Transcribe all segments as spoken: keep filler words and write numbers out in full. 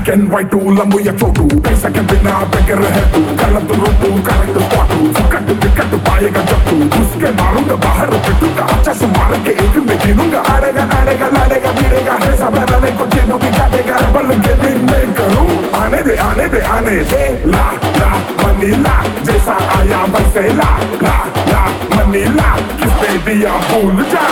Black and white to lambu ya chotu paisa ke bina begar hai tu galat rotu correct spot fukat wicket paayega jattu uske marunga bahar pittuga acha se maar ke ek mein ginunga aadega aadega ladega bidega hai sab rane ko jenu ki gadega bal ke din mein karu aane de aane de aane de la la manila jaisa aaya waise la la la manila kis pe diya bhul ja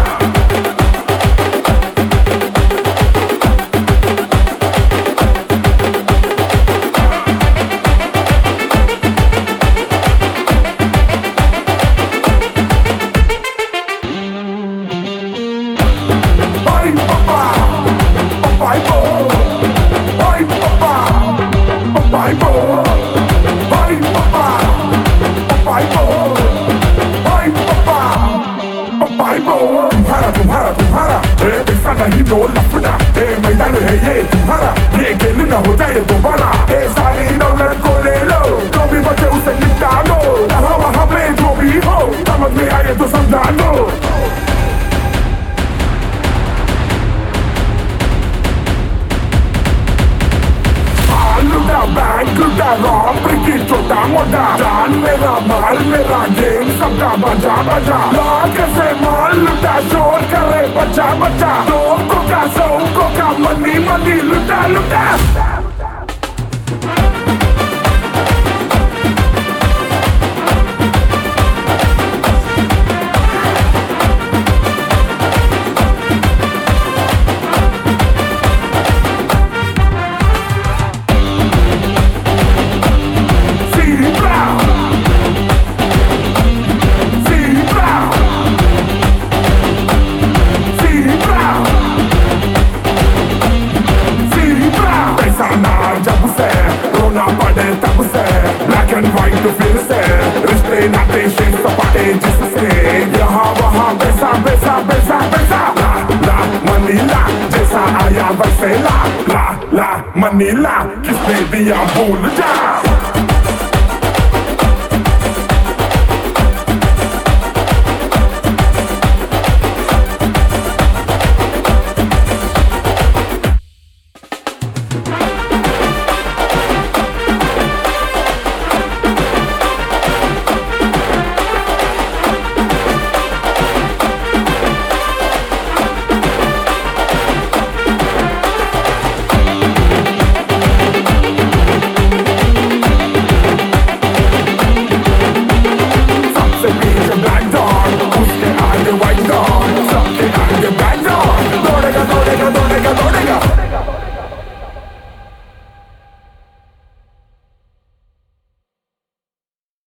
तुम्हारा तुम्हारा तुम्हारा पैसा नहीं तो लफड़ा मैदान है ये तुम्हारा ये खेल न हो जाए दोबारा सारी दौलत को ले लो जो भी बचे उसे निपटा लो वहाँ वहाँ पे जो भी हो समझ में आए तो समझा लो लुटा बैंक लुटा रॉम ब्रिकी छोटा मोटा जान मेरा माल मेरा गेम सबका बजा बजा लाख से माल लुटा शोर करे बचा बचा लोगों का सौकों का मनी मनी लुटा लुटा Black and white to फिर से रिश्ते नाते शेष सपाटे जिससे यहाँ वहाँ पैसा पैसा पैसा पैसा ला ला मनीला जैसा आया वैसे ला ला ला मनीला किसने दिया भूल जा